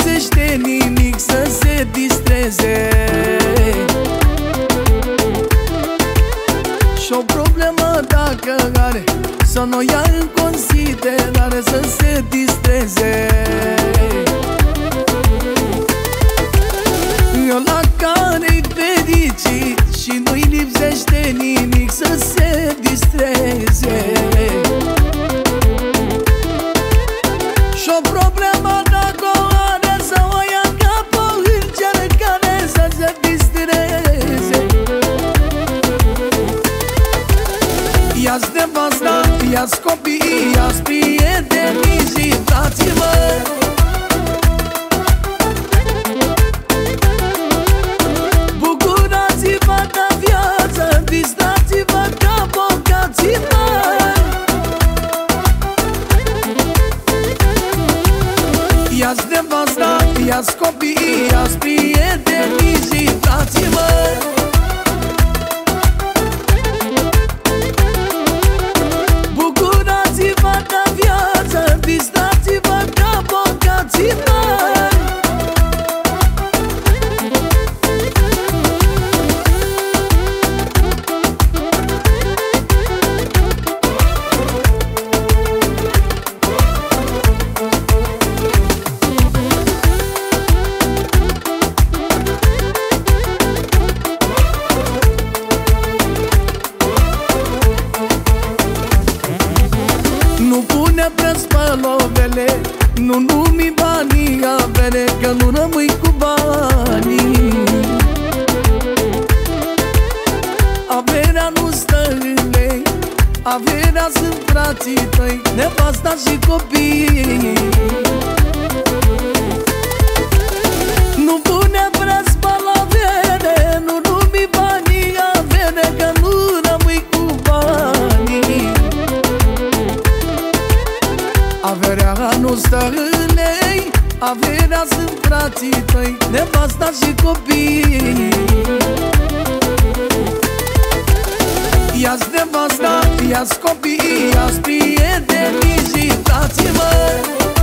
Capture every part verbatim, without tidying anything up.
lipsește nimic să se distreze. Și-o problemă dacă are, să nu ia în considerare, să se distreze. Eu la care-i fericit și nu-i lipsește nimic să se distreze. Și-o problemă dacă o are, să o ia ca pe o încercare să se distreze. Ia-ți nevasta, ia-ți copii, ia-ți prietenii și frații măi. Bucurați-vă de viață, distrați-vă ca bogații măi. Ia-ți nevasta, ia-ți copii, ia-ți prietenii și frații măi. Distrați-vă ca bogații măi. Nu pune preț pe lovele, nu numi banii avere, că nu rămâi cu banii. Averea nu stă în lei, averea sunt frații tăi, nevasta și copiii. Nu pune preț pe lovele, nu numi banii avere, că nu rămâi cu banii. Averea nu stă în lei, averea sunt frații tăi, nevasta și copiii. Ia-ți nevasta, ia-ți copiii, ia-ți prietenii și frații măi.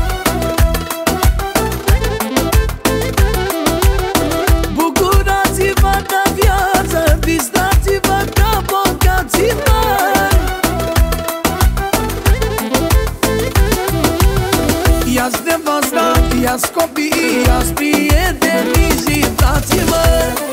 Bucurați-vă de viață, distrați-vă ca bogații măi. Ia-ți nevasta, ia-ți copii, ia-ți prietenii și frații măi.